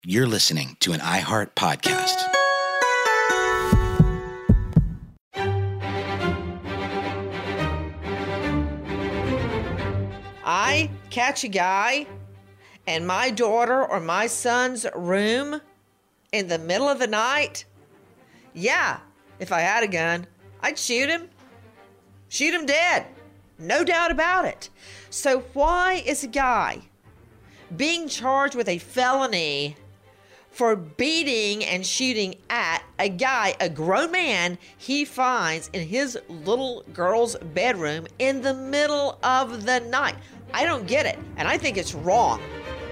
You're listening to an iHeart podcast. I catch a guy in my daughter or my son's room in the middle of the night. Yeah, if I had a gun, I'd shoot him. Shoot him dead. No doubt about it. So why is a guy being charged with a felony for beating and shooting at a guy, a grown man, he finds in his little girl's bedroom in the middle of the night? I don't get it, and I think it's wrong.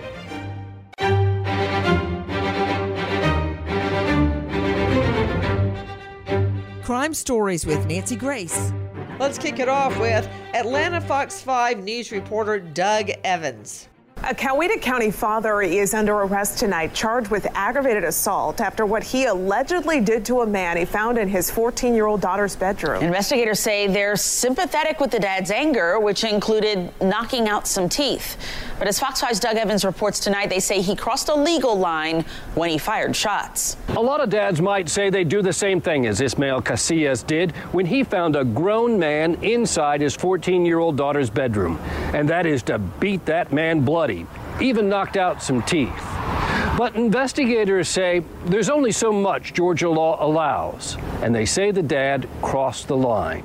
Crime Stories with Nancy Grace. Let's kick it off with Atlanta Fox 5 News reporter Doug Evans. A Coweta County father is under arrest tonight, charged with aggravated assault after what he allegedly did to a man he found in his 14-year-old daughter's bedroom. Investigators say they're sympathetic with the dad's anger, which included knocking out some teeth. But as Fox 5's Doug Evans reports tonight, they say he crossed a legal line when he fired shots. A lot of dads might say they do the same thing as Ismael Casillas did when he found a grown man inside his 14-year-old daughter's bedroom. And that is to beat that man bloody. Even knocked out some teeth. But investigators say there's only so much Georgia law allows, and they say the dad crossed the line.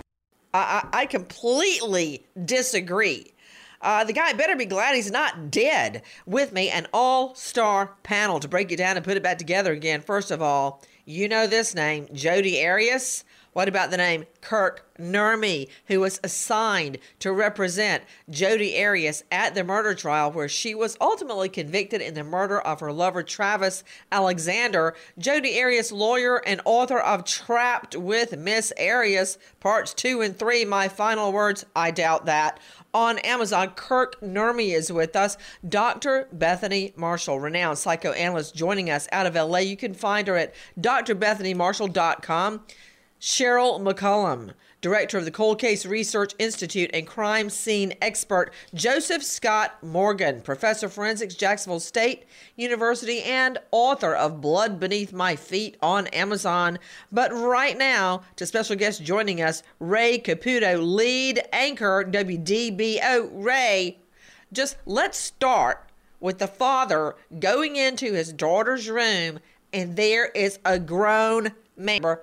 I completely disagree. The guy better be glad he's not dead. With me, an all-star panel to break it down and put it back together again. First of all, you know this name, Jodi Arias. What about the name Kirk Nurmi, who was assigned to represent Jodi Arias at the murder trial where she was ultimately convicted in the murder of her lover, Travis Alexander? Jodi Arias, lawyer and author of Trapped with Miss Arias, parts 2 and 3, My Final Words, I doubt that, on Amazon. Kirk Nurmi is with us. Dr. Bethany Marshall, renowned psychoanalyst, joining us out of LA. You can find her at drbethanymarshall.com. Cheryl McCollum, director of the Cold Case Research Institute and crime scene expert. Joseph Scott Morgan, professor of forensics, Jacksonville State University, and author of Blood Beneath My Feet on Amazon. But right now, to special guest joining us, Ray Caputo, lead anchor, WDBO. Ray, just let's start with the father going into his daughter's room, and there is a grown man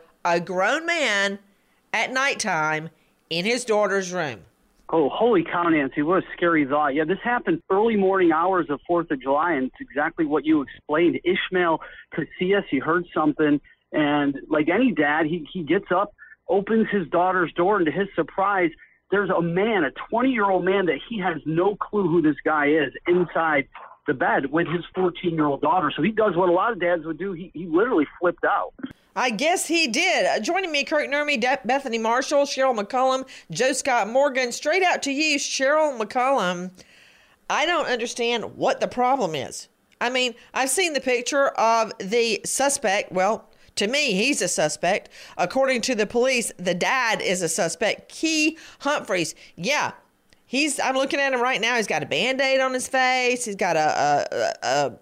at nighttime in his daughter's room. Oh, holy cow, Nancy, what a scary thought. Yeah, this happened early morning hours of 4th of July, and it's exactly what you explained. Ismael Casillas, he heard something, and like any dad, he gets up, opens his daughter's door, and to his surprise, there's a man, a 20-year-old man that he has no clue who this guy is, inside the bed with his 14-year-old daughter. So he does what a lot of dads would do. He literally flipped out. I guess he did. Joining me, Kirk Nurmi, Bethany Marshall, Cheryl McCollum, Joe Scott Morgan. Straight out to you, Cheryl McCollum. I don't understand what the problem is. I mean, I've seen the picture of the suspect. Well, to me, he's a suspect. According to the police, the dad is a suspect. Key Humphreys. Yeah, I'm looking at him right now. He's got a Band-Aid on his face. He's got a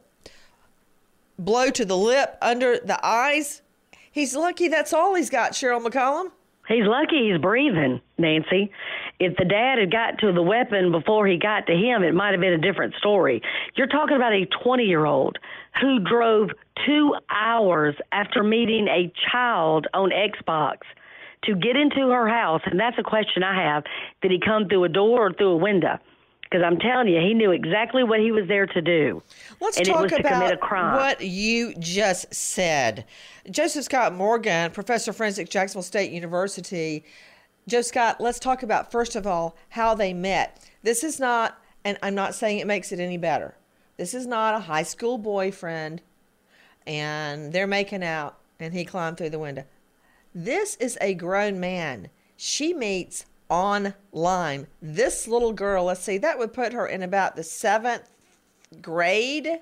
blow to the lip under the eyes. He's lucky that's all he's got, Cheryl McCollum. He's lucky he's breathing, Nancy. If the dad had got to the weapon before he got to him, it might have been a different story. You're talking about a 20-year-old who drove 2 hours after meeting a child on Xbox to get into her house, and that's a question I have. Did he come through a door or through a window? Because I'm telling you, he knew exactly what he was there to do. Let's and talk it was to commit a about crime. What you just said. Joseph Scott Morgan, professor of forensics, Jacksonville State University. Joe Scott, let's talk about, first of all, how they met. This is not, and I'm not saying it makes it any better, this is not a high school boyfriend and they're making out and he climbed through the window. This is a grown man. She meets online. This little girl, let's see, that would put her in about the 7th grade.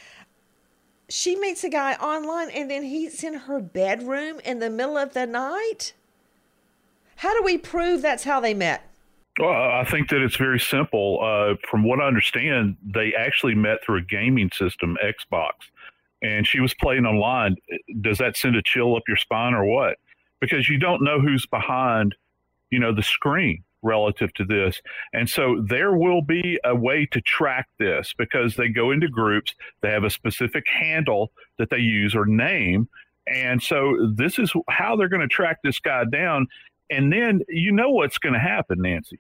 She meets a guy online and then he's in her bedroom in the middle of the night. How do we prove that's how they met? Well, I think that it's very simple. From what I understand, they actually met through a gaming system, Xbox. and she was playing online, does that send a chill up your spine or what? Because you don't know who's behind, the screen relative to this. And so there will be a way to track this because they go into groups, they have a specific handle that they use or name. And so this is how they're going to track this guy down. And then what's going to happen, Nancy.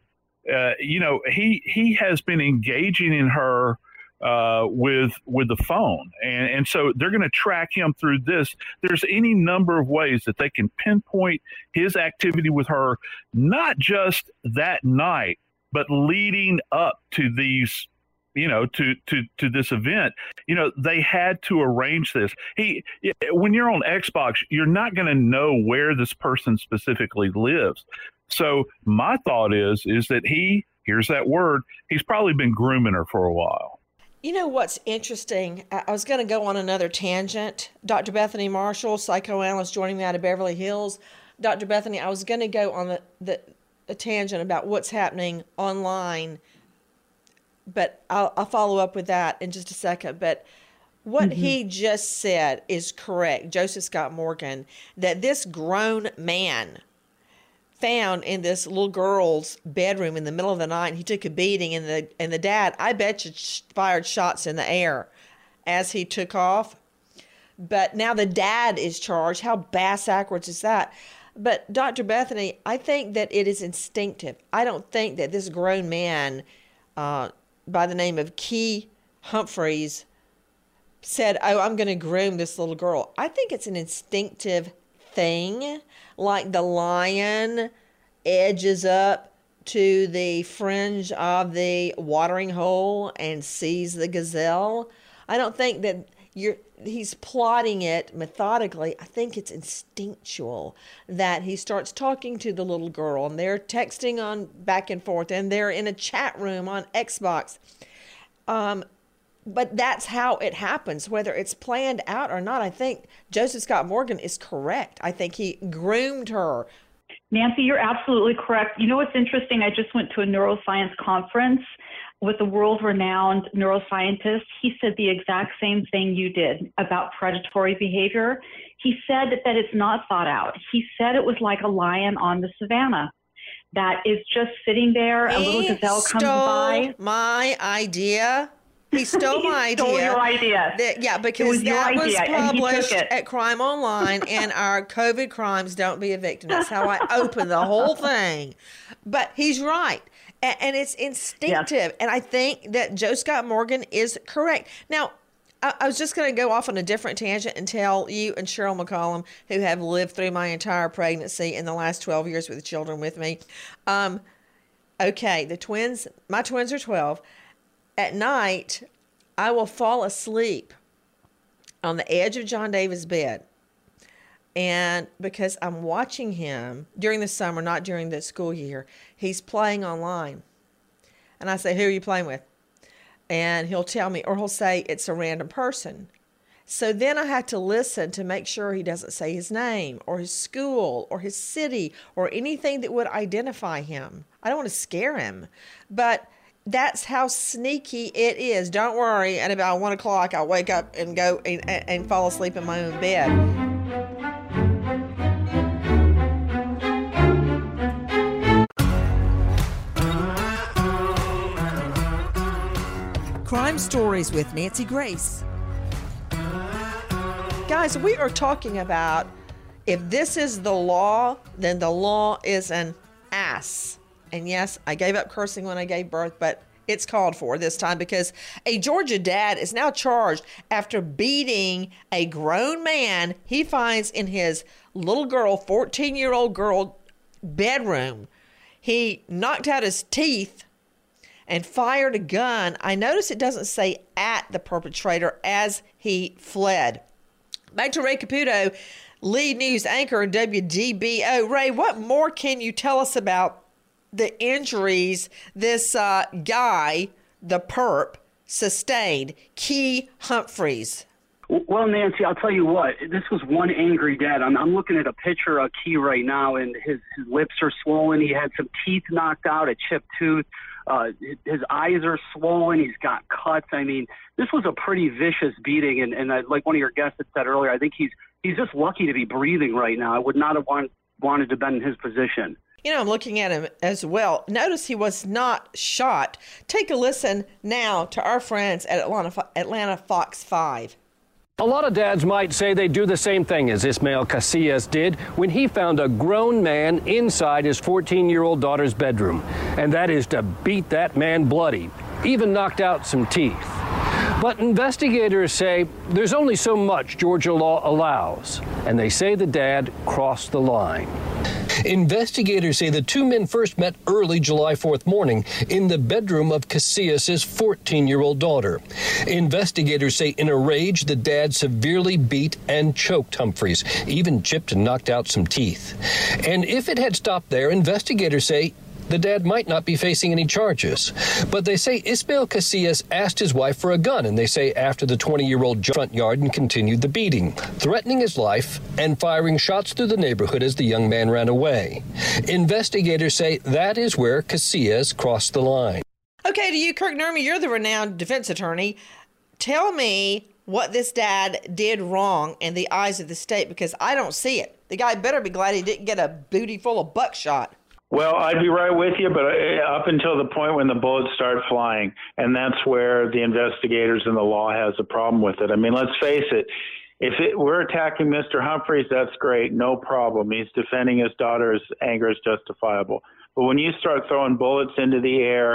He has been engaging in her with the phone. And so they're going to track him through this. There's any number of ways that they can pinpoint his activity with her, not just that night, but leading up to these, to this event. They had to arrange this. When you're on Xbox, you're not going to know where this person specifically lives. So my thought is that here's that word, he's probably been grooming her for a while. You know what's interesting? I was going to go on another tangent. Dr. Bethany Marshall, psychoanalyst joining me out of Beverly Hills. Dr. Bethany, I was going to go on the tangent about what's happening online, but I'll follow up with that in just a second. But what he just said is correct, Joseph Scott Morgan, that this grown man found in this little girl's bedroom in the middle of the night. He took a beating, and the dad, I bet you, fired shots in the air as he took off. But now the dad is charged. How bass-backwards is that? But Dr. Bethany, I think that it is instinctive. I don't think that this grown man by the name of Key Humphreys said, I'm going to groom this little girl. I think it's an instinctive thing, like the lion edges up to the fringe of the watering hole and sees the gazelle. I don't think that he's plotting it methodically. I think it's instinctual that he starts talking to the little girl, and they're texting on back and forth, and they're in a chat room on Xbox. But that's how it happens, whether it's planned out or not. I think Joseph Scott Morgan is correct. I think he groomed her. Nancy, you're absolutely correct. You know what's interesting? I just went to a neuroscience conference with a world-renowned neuroscientist. He said the exact same thing you did about predatory behavior. He said that it's not thought out. He said it was like a lion on the savannah that is just sitting there. A little gazelle comes by. My idea. He stole my idea. Stole your idea. Because that was published at Crime Online, and our COVID crimes don't be a victim. That's how I opened the whole thing. But he's right. And it's instinctive. Yes. And I think that Joe Scott Morgan is correct. Now, I was just going to go off on a different tangent and tell you and Cheryl McCollum, who have lived through my entire pregnancy in the last 12 years with children with me. Okay, my twins are 12. At night, I will fall asleep on the edge of John David's bed. And because I'm watching him during the summer, not during the school year, he's playing online. And I say, who are you playing with? And he'll tell me, or he'll say it's a random person. So then I have to listen to make sure he doesn't say his name or his school or his city or anything that would identify him. I don't want to scare him. But that's how sneaky it is. Don't worry. At about 1 o'clock, I'll wake up and go and fall asleep in my own bed. Crime Stories with Nancy Grace. Guys, we are talking about if this is the law, then the law is an ass. And yes, I gave up cursing when I gave birth, but it's called for this time because a Georgia dad is now charged after beating a grown man he finds in his little girl, 14-year-old girl, bedroom. He knocked out his teeth and fired a gun. I notice it doesn't say at the perpetrator as he fled. Back to Ray Caputo, lead news anchor in WDBO. Ray, what more can you tell us about the injuries this guy, the perp, sustained, Key Humphreys? Well, Nancy, I'll tell you what. This was one angry dad. I'm looking at a picture of Key right now, and his lips are swollen. He had some teeth knocked out, a chipped tooth. His eyes are swollen. He's got cuts. I mean, this was a pretty vicious beating. And like one of your guests had said earlier, I think he's just lucky to be breathing right now. I would not have wanted to have been in his position. You know, I'm looking at him as well. Notice he was not shot. Take a listen now to our friends at Atlanta Fox 5. A lot of dads might say they do the same thing as Ismael Casillas did when he found a grown man inside his 14-year-old daughter's bedroom. And that is to beat that man bloody, even knocked out some teeth. But investigators say there's only so much Georgia law allows, and they say the dad crossed the line. Investigators say the two men first met early July 4th morning in the bedroom of Casillas' 14-year-old daughter. Investigators say in a rage, the dad severely beat and choked Humphreys, even chipped and knocked out some teeth. And if it had stopped there, investigators say the dad might not be facing any charges. But they say Ismael Casillas asked his wife for a gun, and they say after the 20-year-old jumped front yard and continued the beating, threatening his life and firing shots through the neighborhood as the young man ran away. Investigators say that is where Casillas crossed the line. Okay, to you, Kirk Nurmi, you're the renowned defense attorney. Tell me what this dad did wrong in the eyes of the state, because I don't see it. The guy better be glad he didn't get a booty full of buckshot. Well, I'd be right with you, but up until the point when the bullets start flying, and that's where the investigators and the law has a problem with it. I mean, let's face it. If we're attacking Mr. Humphreys, that's great, no problem. He's defending his daughter's anger is justifiable. But when you start throwing bullets into the air,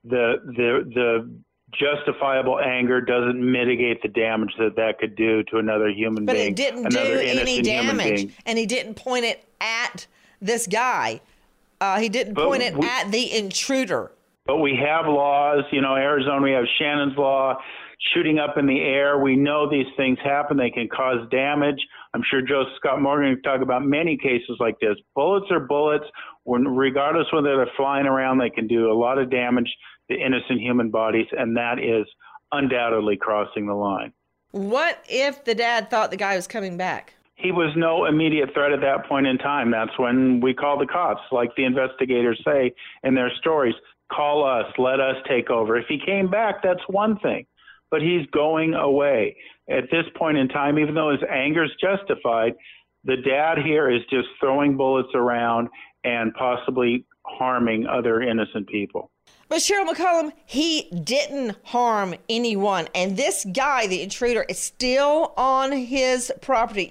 the justifiable anger doesn't mitigate the damage that could do to another human being. But it didn't do any damage, and he didn't point it at this guy. He didn't point it at the intruder. But we have laws, Arizona, we have Shannon's Law, shooting up in the air. We know these things happen. They can cause damage. I'm sure Joe Scott Morgan can talk about many cases like this. Bullets are bullets. Regardless whether they're flying around, they can do a lot of damage to innocent human bodies, and that is undoubtedly crossing the line. What if the dad thought the guy was coming back? He was no immediate threat at that point in time. That's when we call the cops, like the investigators say in their stories. Call us, let us take over. If he came back, that's one thing, but he's going away. At this point in time, even though his anger is justified, the dad here is just throwing bullets around and possibly harming other innocent people. But Cheryl McCollum, he didn't harm anyone. And this guy, the intruder, is still on his property.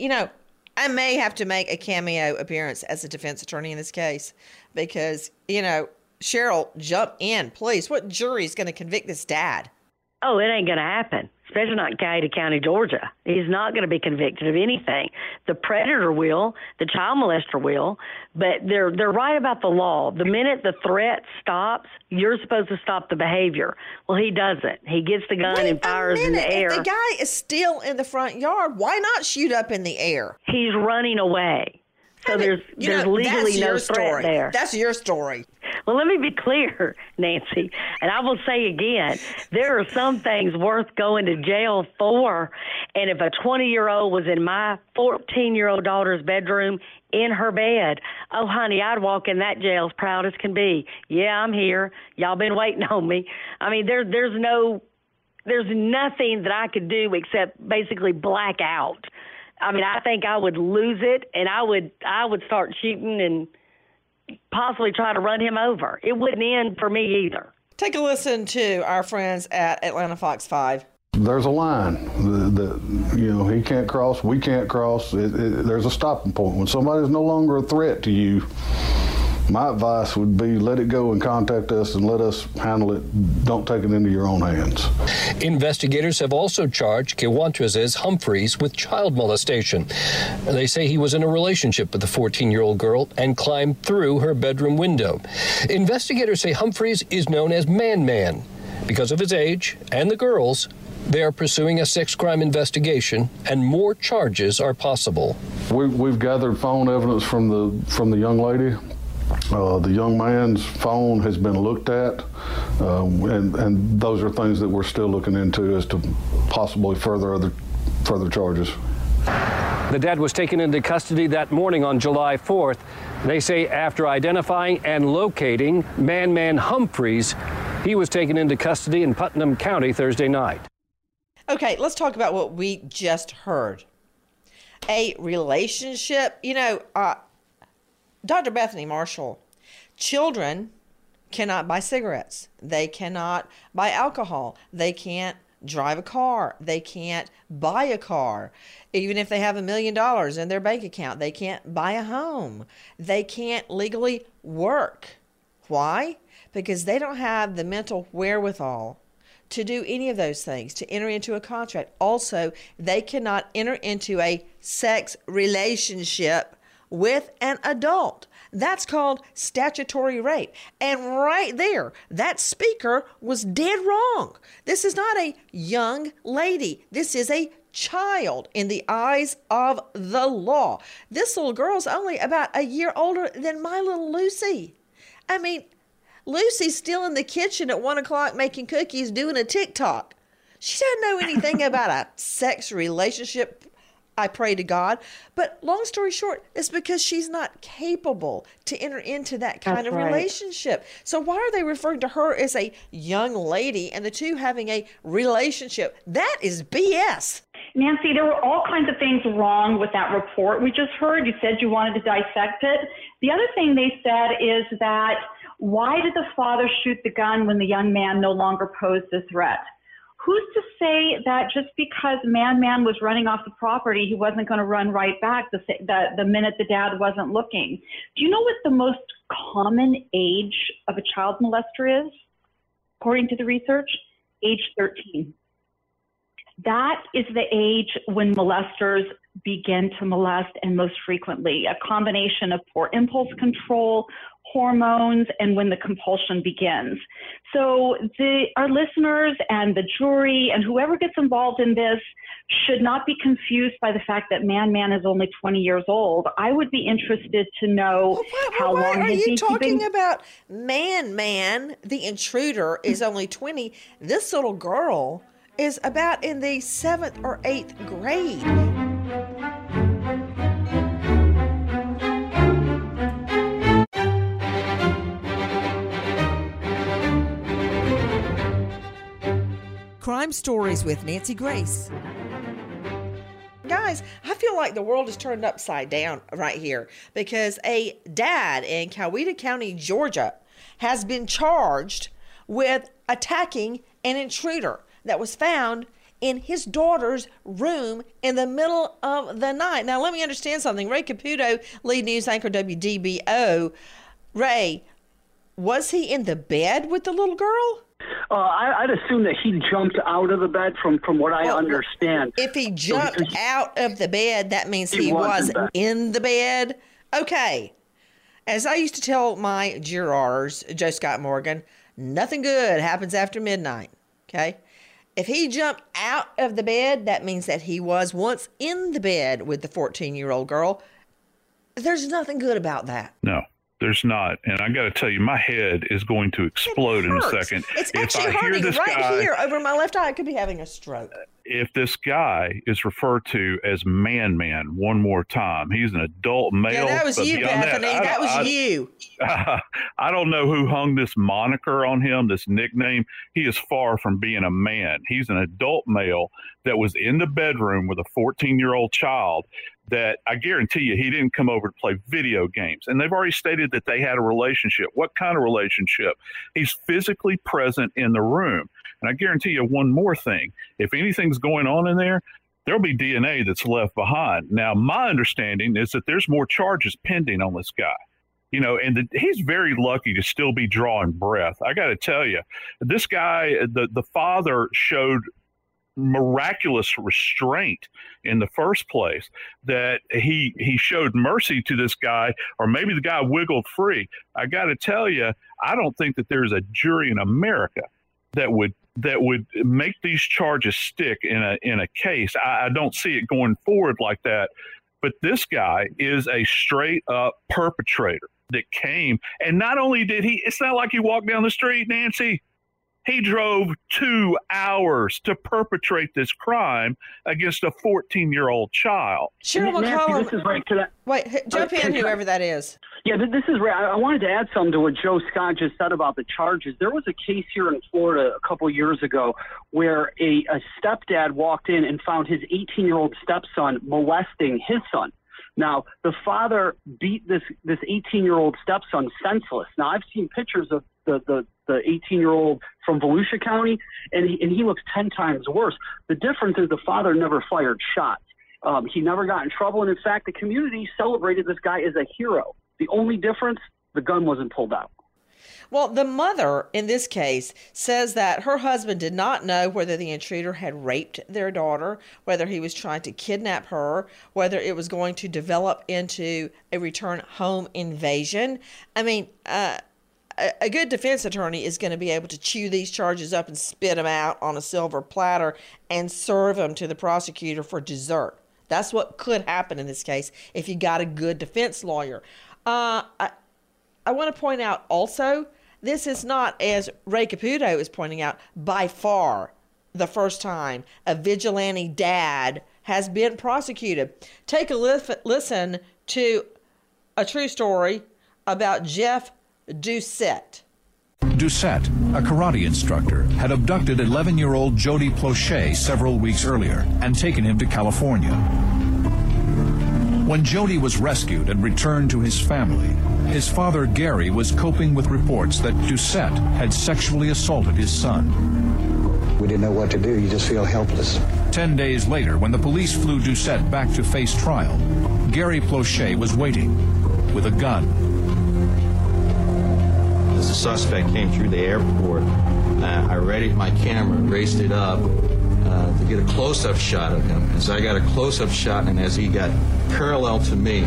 I may have to make a cameo appearance as a defense attorney in this case because, Cheryl, jump in, please. What jury is going to convict this dad? Oh, it ain't going to happen, especially not in Cayuga County, Georgia. He's not going to be convicted of anything. The predator will, the child molester will, but they're right about the law. The minute the threat stops, you're supposed to stop the behavior. Well, he doesn't. He gets the gun and fires in the air. If the guy is still in the front yard, why not shoot up in the air? He's running away. So there's legally no threat there. That's your story. Well, let me be clear, Nancy, and I will say again, there are some things worth going to jail for, and if a 20-year-old was in my 14-year-old daughter's bedroom in her bed, oh, honey, I'd walk in that jail as proud as can be. Yeah, I'm here. Y'all been waiting on me. I mean, there's nothing that I could do except basically black out. I mean, I think I would lose it, and I would start shooting and possibly try to run him over. It wouldn't end for me either. Take a listen to our friends at Atlanta Fox 5. There's a line that he can't cross, we can't cross. There's a stopping point. When somebody's no longer a threat to you, my advice would be let it go and contact us and let us handle it. Don't take it into your own hands. Investigators have also charged Kiwantres Humphreys with child molestation. They say he was in a relationship with the 14-year-old girl and climbed through her bedroom window. Investigators say Humphreys is known as Man. Because of his age and the girls, they are pursuing a sex crime investigation, and more charges are possible. We've gathered phone evidence from the young lady. The young man's phone has been looked at, and those are things that we're still looking into as to possibly further other further charges. The dad was taken into custody that morning on July 4th. They say after identifying and locating Man Humphreys, he was taken into custody in Putnam County Thursday night. Okay, let's talk about what we just heard. A relationship, Dr. Bethany Marshall, children cannot buy cigarettes. They cannot buy alcohol. They can't drive a car. They can't buy a car. Even if they have $1 million in their bank account, they can't buy a home. They can't legally work. Why? Because they don't have the mental wherewithal to do any of those things, to enter into a contract. Also, they cannot enter into a sex relationship with an adult. That's called statutory rape. And right there, that speaker was dead wrong. This is not a young lady. This is a child in the eyes of the law. This little girl's only about a year older than my little Lucy. I mean, Lucy's still in the kitchen at 1 o'clock making cookies doing a TikTok. She doesn't know anything about a sex relationship, I pray to God. But long story short, it's because she's not capable to enter into that kind of relationship. So why are they referring to her as a young lady and the two having a relationship? That is BS. Nancy, there were all kinds of things wrong with that report we just heard. You said you wanted to dissect it. The other thing they said is that why did the father shoot the gun when the young man no longer posed a threat? Who's to say that just because Man was running off the property, he wasn't going to run right back the minute the dad wasn't looking? Do you know what the most common age of a child molester is, according to the research? Age 13. That is the age when molesters begin to molest, and most frequently a combination of poor impulse control, hormones, and when the compulsion begins. So our listeners and the jury and whoever gets involved in this should not be confused by the fact that Man is only 20 years old. I would be interested to know how long are he's you been talking keeping... about? Man, the intruder is only 20. This little girl is about in the 7th or 8th grade. Crime Stories with Nancy Grace. Guys, I feel like the world is turned upside down right here because a dad in Coweta County, Georgia, has been charged with attacking an intruder that was found in his daughter's room in the middle of the night. Now, let me understand something. Ray Caputo, lead news anchor WDBO. Ray, was he in the bed with the little girl? I'd assume that he jumped out of the bed from what I understand. If he jumped out of the bed, that means he was in the bed. Okay. As I used to tell my jurors, Joe Scott Morgan, nothing good happens after midnight. Okay. If he jumped out of the bed, that means that he was once in the bed with the 14-year-old girl. There's nothing good about that. No, there's not. And I got to tell you, my head is going to explode in a second. It's actually hurting right here over my left eye. I could be having a stroke. If this guy is referred to as Man one more time, he's an adult male. Yeah, that was you, Bethany. That was you. I don't know who hung this moniker on him, this nickname. He is far from being a man. He's an adult male that was in the bedroom with a 14-year-old child that I guarantee you he didn't come over to play video games. And they've already stated that they had a relationship. What kind of relationship? He's physically present in the room. And I guarantee you one more thing. If anything's going on in there, there'll be DNA that's left behind. Now, my understanding is that there's more charges pending on this guy. You know, and he's very lucky to still be drawing breath. I got to tell you, this guy, the father showed miraculous restraint in the first place, that he showed mercy to this guy, or maybe the guy wiggled free. I got to tell you, I don't think that there's a jury in America that would make these charges stick in a case. I don't see it going forward like that. But this guy is a straight up perpetrator that came, and not only did it's not like he walked down the street, Nancy. He drove 2 hours to perpetrate this crime against a 14-year-old child. Cheryl McCollum. This is right to that. Wait, jump in, whoever that is. Yeah, this is right. I wanted to add something to what Joe Scott just said about the charges. There was a case here in Florida a couple years ago where a stepdad walked in and found his 18-year-old stepson molesting his son. Now, the father beat this 18-year-old stepson senseless. Now, I've seen pictures of the 18-year-old from Volusia County, and he looks 10 times worse. The difference is the father never fired shots. He never got in trouble, and in fact, the community celebrated this guy as a hero. The only difference, the gun wasn't pulled out. Well, the mother in this case says that her husband did not know whether the intruder had raped their daughter, whether he was trying to kidnap her, whether it was going to develop into a return home invasion. I mean, a good defense attorney is going to be able to chew these charges up and spit them out on a silver platter and serve them to the prosecutor for dessert. That's what could happen in this case if you got a good defense lawyer. I want to point out also, this is not, as Ray Caputo is pointing out, by far the first time a vigilante dad has been prosecuted. Take a listen to a true story about Jeff Doucette. Doucette, a karate instructor, had abducted 11-year-old Jody Plauché several weeks earlier and taken him to California. When Jody was rescued and returned to his family, his father Gary was coping with reports that Doucette had sexually assaulted his son. We didn't know what to do. You just feel helpless. 10 days later, when the police flew Doucette back to face trial, Gary Plauché was waiting with a gun. As the suspect came through the airport, I readied my camera, raised it up to get a close-up shot of him. As I got a close-up shot and as he got parallel to me,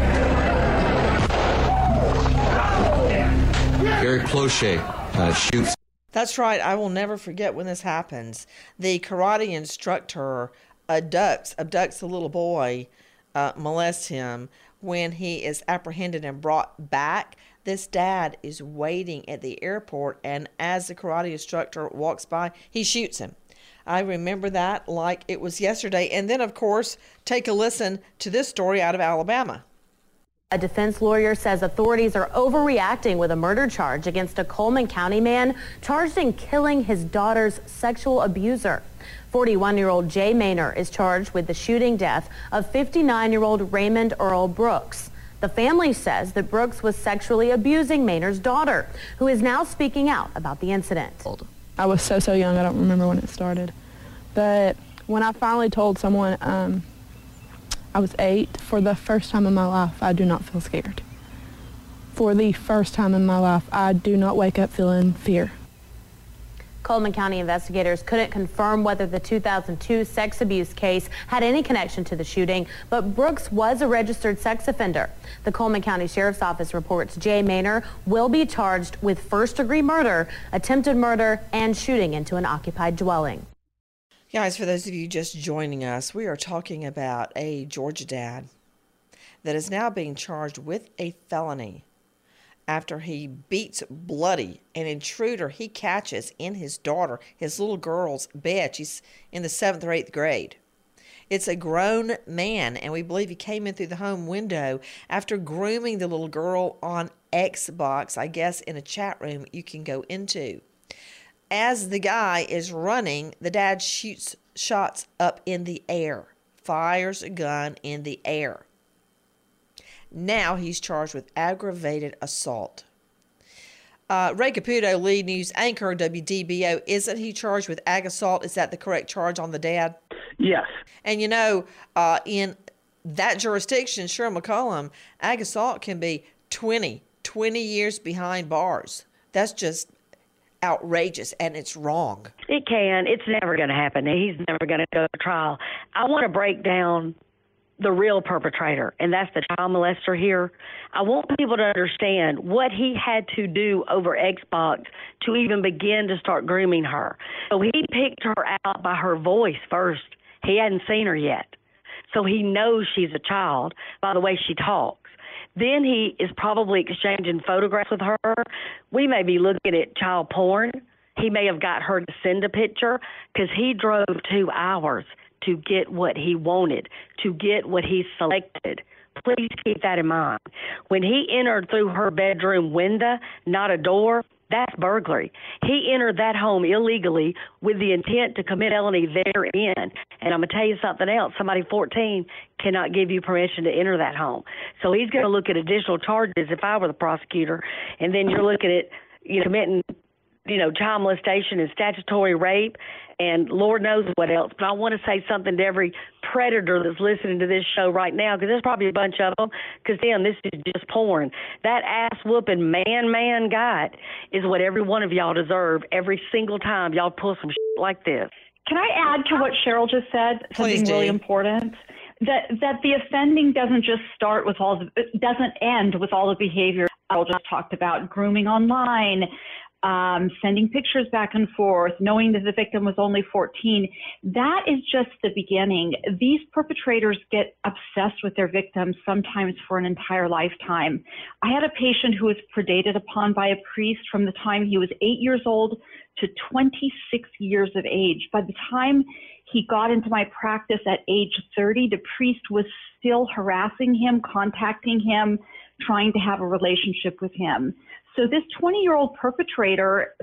Gary Plauché shoots. That's right. I will never forget when this happens. The karate instructor abducts a little boy, molests him. When he is apprehended and brought back, this dad is waiting at the airport, and as the karate instructor walks by, he shoots him. I remember that like it was yesterday. And then, of course, take a listen to this story out of Alabama. A defense lawyer says authorities are overreacting with a murder charge against a Coleman County man charged in killing his daughter's sexual abuser. 41-year-old Jay Maynor is charged with the shooting death of 59-year-old Raymond Earl Brooks. The family says that Brooks was sexually abusing Maynor's daughter, who is now speaking out about the incident. I was so young, I don't remember when it started. But when I finally told someone I was 8, for the first time in my life, I do not feel scared. For the first time in my life, I do not wake up feeling fear. Coleman County investigators couldn't confirm whether the 2002 sex abuse case had any connection to the shooting, but Brooks was a registered sex offender. The Coleman County Sheriff's Office reports Jay Maynor will be charged with first-degree murder, attempted murder, and shooting into an occupied dwelling. Guys, for those of you just joining us, we are talking about a Georgia dad that is now being charged with a felony after he beats bloody an intruder he catches in his daughter, his little girl's bed. She's in the 7th or 8th grade. It's a grown man, and we believe he came in through the home window after grooming the little girl on Xbox, I guess in a chat room you can go into. As the guy is running, the dad shoots shots up in the air, fires a gun in the air. Now he's charged with aggravated assault. Ray Caputo, lead news anchor, WDBO, isn't he charged with ag assault? Is that the correct charge on the dad? Yes. And you know, in that jurisdiction, Cheryl McCollum, ag assault can be 20 years behind bars. That's just outrageous, and it's wrong. It can. It's never going to happen. He's never going to go to trial. I want to break down the real perpetrator, and that's the child molester here. I want people to understand what he had to do over Xbox to even begin to start grooming her. So he picked her out by her voice first. He hadn't seen her yet. So he knows she's a child by the way she talks. Then he is probably exchanging photographs with her. We may be looking at child porn. He may have got her to send a picture because he drove 2 hours to get what he wanted, to get what he selected. Please keep that in mind. When he entered through her bedroom window, not a door, that's burglary. He entered that home illegally with the intent to commit felony therein. And I'm going to tell you something else. Somebody 14 cannot give you permission to enter that home. So he's going to look at additional charges if I were the prosecutor. And then you're looking at, committing, child molestation and statutory rape and Lord knows what else. But I want to say something to every predator that's listening to this show right now, because there's probably a bunch of them, because, damn, this is just porn. That ass-whooping man got is what every one of y'all deserve every single time y'all pull some shit like this. Can I add to what Cheryl just said? Something really important. That the offending doesn't just start with doesn't end with all the behavior I just talked about, grooming online, sending pictures back and forth, knowing that the victim was only 14. That is just the beginning. These perpetrators get obsessed with their victims sometimes for an entire lifetime. I had a patient who was predated upon by a priest from the time he was 8 years old to 26 years of age. By the time he got into my practice at age 30, the priest was still harassing him, contacting him, trying to have a relationship with him. So this 20-year-old perpetrator,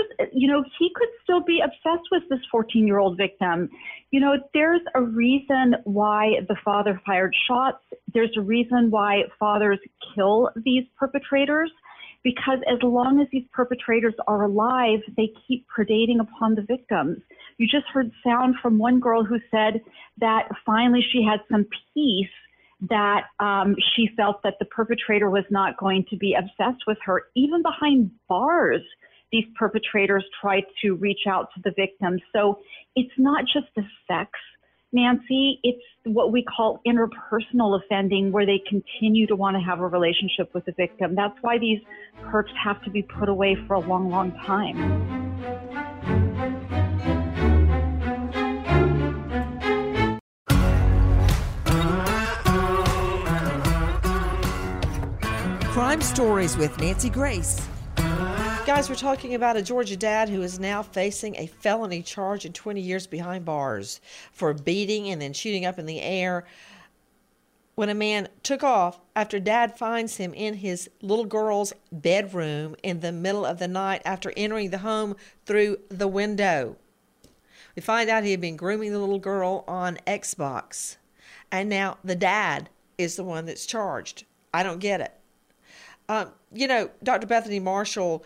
he could still be obsessed with this 14-year-old victim. There's a reason why the father fired shots. There's a reason why fathers kill these perpetrators, because as long as these perpetrators are alive, they keep predating upon the victims. You just heard sound from one girl who said that finally she had some peace, that she felt that the perpetrator was not going to be obsessed with her. Even behind bars, these perpetrators try to reach out to the victim. So it's not just the sex, Nancy. It's what we call interpersonal offending, where they continue to want to have a relationship with the victim. That's why these perps have to be put away for a long, long time. Crime Stories with Nancy Grace. Guys, we're talking about a Georgia dad who is now facing a felony charge and 20 years behind bars for beating and then shooting up in the air when a man took off after dad finds him in his little girl's bedroom in the middle of the night after entering the home through the window. We find out he had been grooming the little girl on Xbox, and now the dad is the one that's charged. I don't get it. Dr. Bethany Marshall,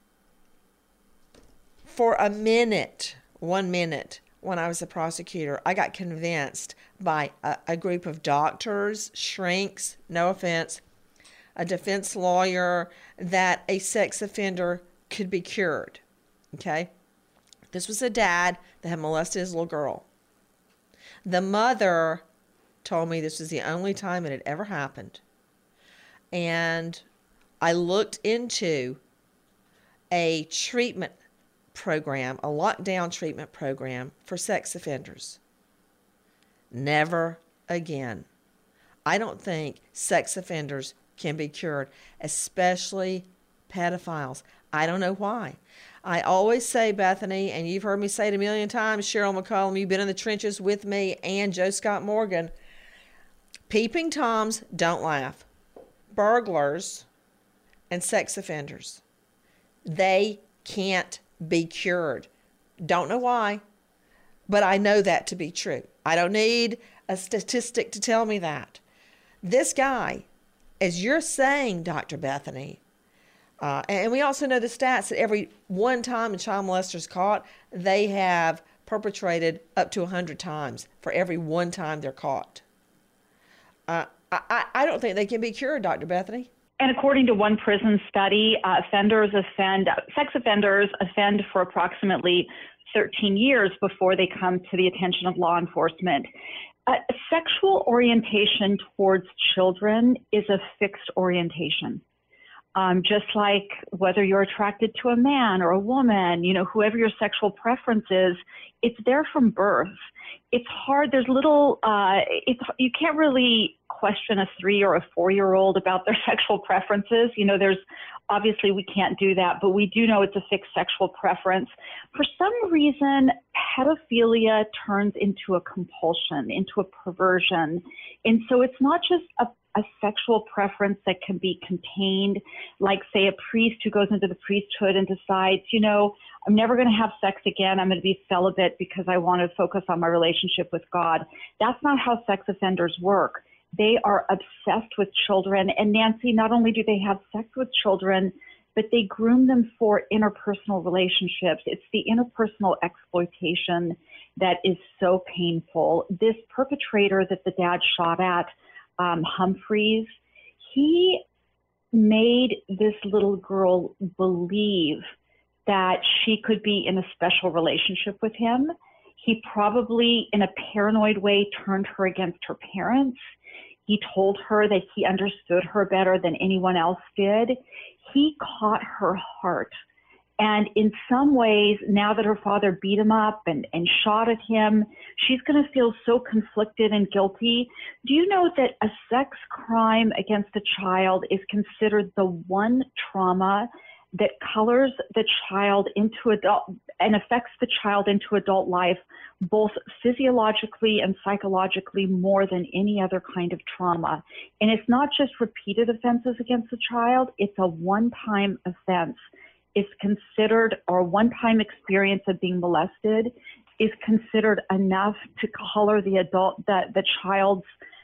for 1 minute, when I was a prosecutor, I got convinced by a group of doctors, shrinks, no offense, a defense lawyer, that a sex offender could be cured. Okay? This was a dad that had molested his little girl. The mother told me this was the only time it had ever happened. And I looked into a treatment program, a lockdown treatment program for sex offenders. Never again. I don't think sex offenders can be cured, especially pedophiles. I don't know why. I always say, Bethany, and you've heard me say it a million times, Cheryl McCollum, you've been in the trenches with me, and Joe Scott Morgan, peeping Toms don't laugh. Burglars and sex offenders, they can't be cured. Don't know why, but I know that to be true. I don't need a statistic to tell me that. This guy, as you're saying, Dr. Bethany, and we also know the stats that every one time a child molester is caught, they have perpetrated up to 100 times for every one time they're caught. I don't think they can be cured, Dr. Bethany. And according to one prison study, sex offenders offend for approximately 13 years before they come to the attention of law enforcement. Sexual orientation towards children is a fixed orientation. Just like whether you're attracted to a man or a woman, whoever your sexual preference is, it's there from birth. It's hard. There's you can't really question a 3 or a 4-year-old about their sexual preferences. You know, obviously we can't do that, but we do know it's a fixed sexual preference. For some reason, pedophilia turns into a compulsion, into a perversion. And so it's not just a sexual preference that can be contained, like, say, a priest who goes into the priesthood and decides, you know, I'm never going to have sex again. I'm going to be celibate because I want to focus on my relationship with God. That's not how sex offenders work. They are obsessed with children. And Nancy, not only do they have sex with children, but they groom them for interpersonal relationships. It's the interpersonal exploitation that is so painful. This perpetrator that the dad shot at, Humphreys, he made this little girl believe that she could be in a special relationship with him. He probably, in a paranoid way, turned her against her parents. He told her that he understood her better than anyone else did. He caught her heart. And in some ways, now that her father beat him up and shot at him, she's going to feel so conflicted and guilty. Do you know that a sex crime against a child is considered the one trauma that colors the child into adult and affects the child into adult life, both physiologically and psychologically, more than any other kind of trauma? And it's not just repeated offenses against the child, it's a one-time offense. Is considered, or one-time experience of being molested is considered enough to color the child's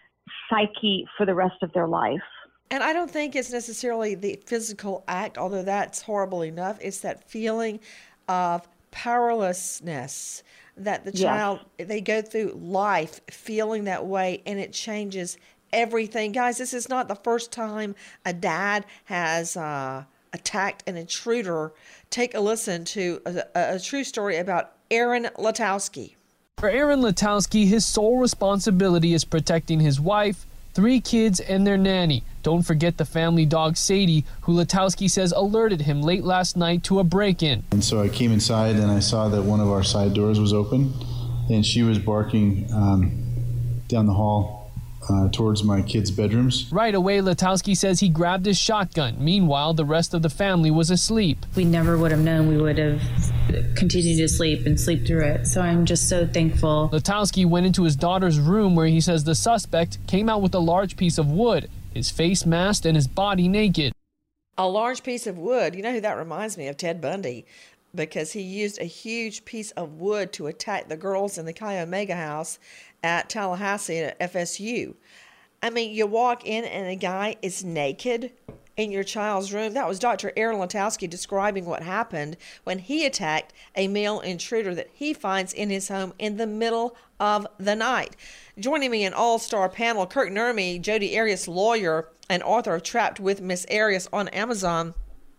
psyche for the rest of their life. And I don't think it's necessarily the physical act, although that's horrible enough. It's that feeling of powerlessness that the child, they go through life feeling that way, and it changes everything. Guys, this is not the first time a dad has attacked an intruder. Take a listen to a true story about Aaron Latowski. For Aaron Latowski, his sole responsibility is protecting his wife, 3 kids, and their nanny. Don't forget the family dog Sadie, who Latowski says alerted him late last night to a break-in. And so I came inside and I saw that one of our side doors was open, and she was barking down the hall towards my kids' bedrooms. Right away, Latowski says he grabbed his shotgun. Meanwhile, the rest of the family was asleep. We never would have known. We would have continued to sleep and sleep through it. So I'm just so thankful. Latowski went into his daughter's room where he says the suspect came out with a large piece of wood, his face masked and his body naked. A large piece of wood. You know who that reminds me of? Ted Bundy, because he used a huge piece of wood to attack the girls in the Chi Omega house at Tallahassee at FSU. I mean, you walk in and a guy is naked in your child's room. That was Dr. Aaron Latowski describing what happened when he attacked a male intruder that he finds in his home in the middle of the night. Joining me in all-star panel, Kirk Nurmi, Jodi Arias, lawyer and author of Trapped with Miss Arias on Amazon.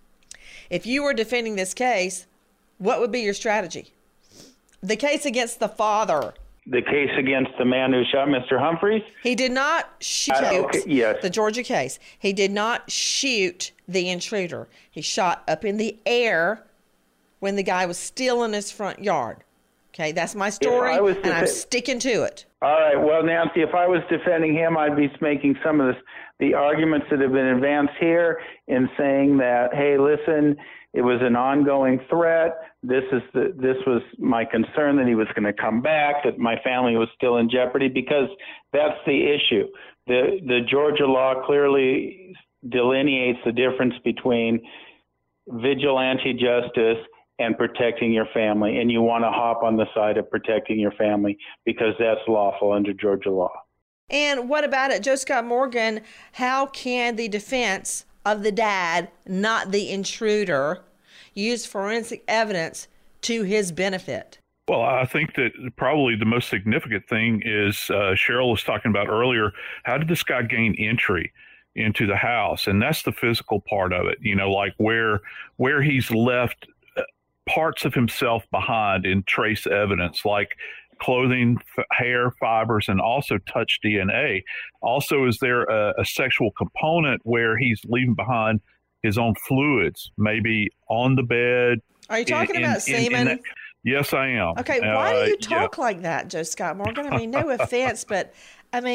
If you were defending this case, what would be your strategy? The case against the father. The case against the man who shot Mr. Humphreys? He did not shoot the Georgia case. He did not shoot the intruder. He shot up in the air when the guy was still in his front yard. Okay, that's my story, and I'm sticking to it. All right. Well, Nancy, if I was defending him, I'd be making some of the arguments that have been advanced here in saying that, hey, listen, it was an ongoing threat. This was my concern that he was going to come back, that my family was still in jeopardy, because that's the issue. The Georgia law clearly delineates the difference between vigilante justice and protecting your family, and you want to hop on the side of protecting your family because that's lawful under Georgia law. And what about it, Joe Scott Morgan? How can the defense of the dad, not the intruder, use forensic evidence to his benefit? Well, I think that probably the most significant thing is Cheryl was talking about earlier. How did this guy gain entry into the house? And that's the physical part of it, like where he's left parts of himself behind in trace evidence, like clothing, hair fibers, and also touch DNA. Also, is there a sexual component where he's leaving behind his own fluids, maybe on the bed? Are you talking about semen? Yes, I am. Okay, why do you talk like that, Joe Scott Morgan? I mean, no offense, but I mean,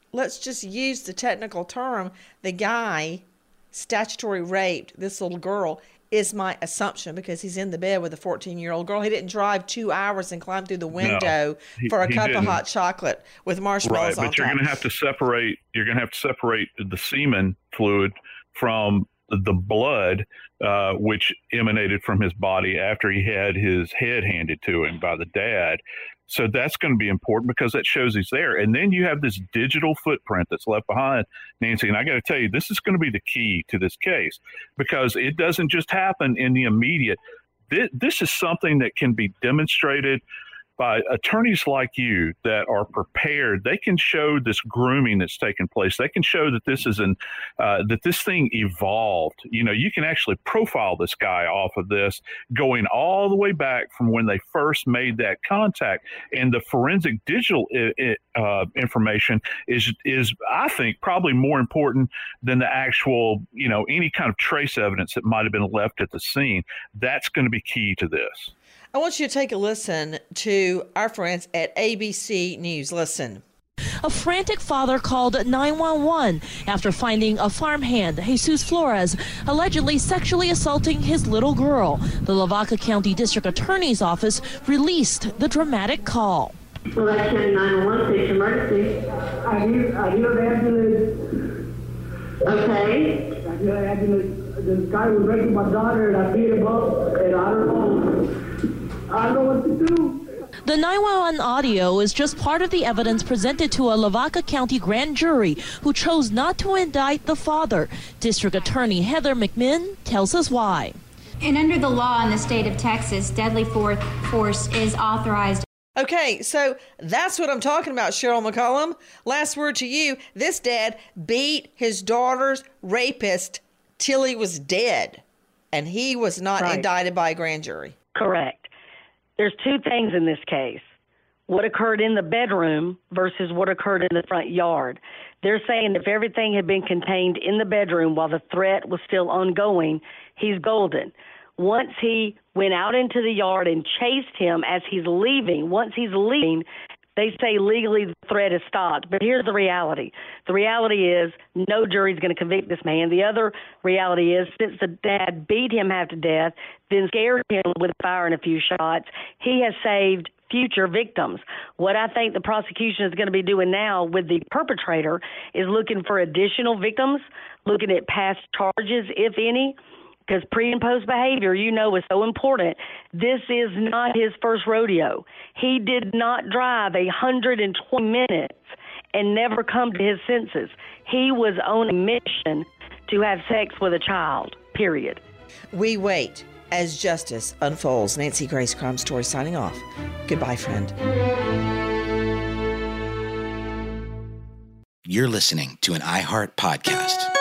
let's just use the technical term, the guy statutory raped this little girl, is my assumption, because he's in the bed with a 14-year-old girl. He didn't drive 2 hours and climb through the window for a cup of hot chocolate with marshmallows on top. Right, but you're going to have to separate the semen fluid from the blood, which emanated from his body after he had his head handed to him by the dad. So that's going to be important because that shows he's there. And then you have this digital footprint that's left behind, Nancy. And I got to tell you, this is going to be the key to this case, because it doesn't just happen in the immediate. This is something that can be demonstrated by attorneys like you that are prepared. They can show this grooming that's taken place. They can show that this is that this thing evolved. You know, you can actually profile this guy off of this, going all the way back from when they first made that contact. And the forensic digital information is, I think, probably more important than the actual, any kind of trace evidence that might have been left at the scene. That's going to be key to this. I want you to take a listen to our friends at ABC News. Listen. A frantic father called 911 after finding a farmhand, Jesus Flores, allegedly sexually assaulting his little girl. The Lavaca County District Attorney's Office released the dramatic call. Lavaca County 911, it's emergency. I hear the ambulance. Okay. I hear the ambulance. This guy was raping my daughter, and I beat him up, and I don't know what to do. The 911 audio is just part of the evidence presented to a Lavaca County grand jury who chose not to indict the father. District Attorney Heather McMinn tells us why. And under the law in the state of Texas, deadly force is authorized. Okay, so that's what I'm talking about, Cheryl McCollum. Last word to you. This dad beat his daughter's rapist till he was dead, and he was not indicted by a grand jury. Correct. There's two things in this case. What occurred in the bedroom versus what occurred in the front yard. They're saying if everything had been contained in the bedroom while the threat was still ongoing, he's golden. Once he went out into the yard and chased him as he's leaving, they say legally the threat is stopped. But here's the reality. The reality is no jury's going to convict this man. The other reality is since the dad beat him half to death, then scared him with firing a few shots, he has saved future victims. What I think the prosecution is going to be doing now with the perpetrator is looking for additional victims, looking at past charges, if any, because pre and post behavior, is so important. This is not his first rodeo. He did not drive 120 minutes and never come to his senses. He was on a mission to have sex with a child, period. We wait as justice unfolds. Nancy Grace, Crime Story, signing off. Goodbye, friend. You're listening to an iHeart podcast.